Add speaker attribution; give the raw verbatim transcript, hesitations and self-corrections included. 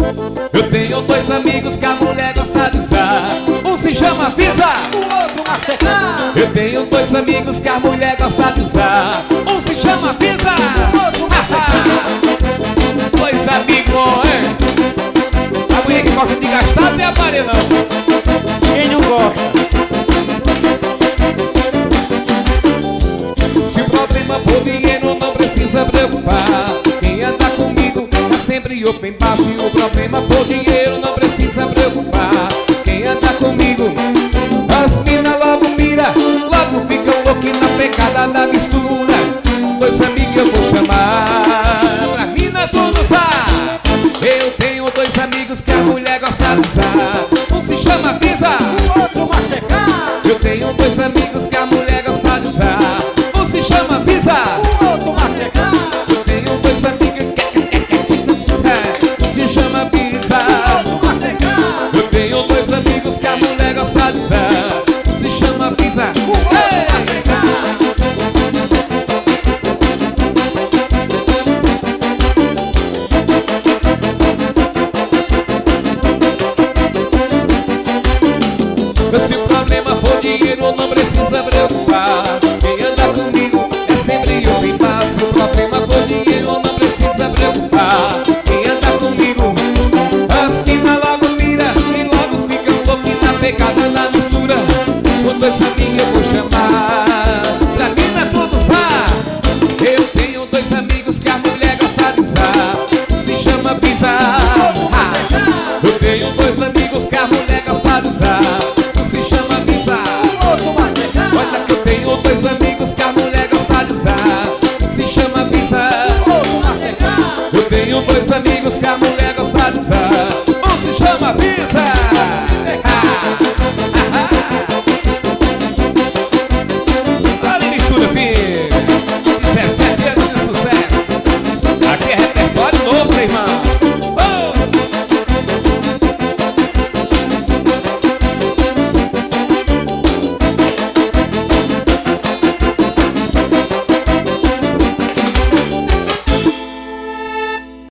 Speaker 1: Eu tenho dois amigos que a mulher gosta de usar. Um se chama Visa, o outro Mastercard. Eu tenho dois amigos que a mulher gosta de usar. Um se chama Visa, o outro Mastercard. Dois amigos, é? A mulher que gosta de gastar não tem aparelho não.
Speaker 2: Quem não gosta?
Speaker 1: Se o problema for dinheiro, não precisa preocupar. Quem anda comigo tá sempre open bar. Se o problema for dinheiro, não precisa preocupar. Quem anda comigo, as mina logo mira, logo ficam louquinhos na pegada da mistura. Dois amigos eu vou chamar pra mina tudo usar. Eu tenho dois amigos que a mulher gosta de usar. Um se chama Visa,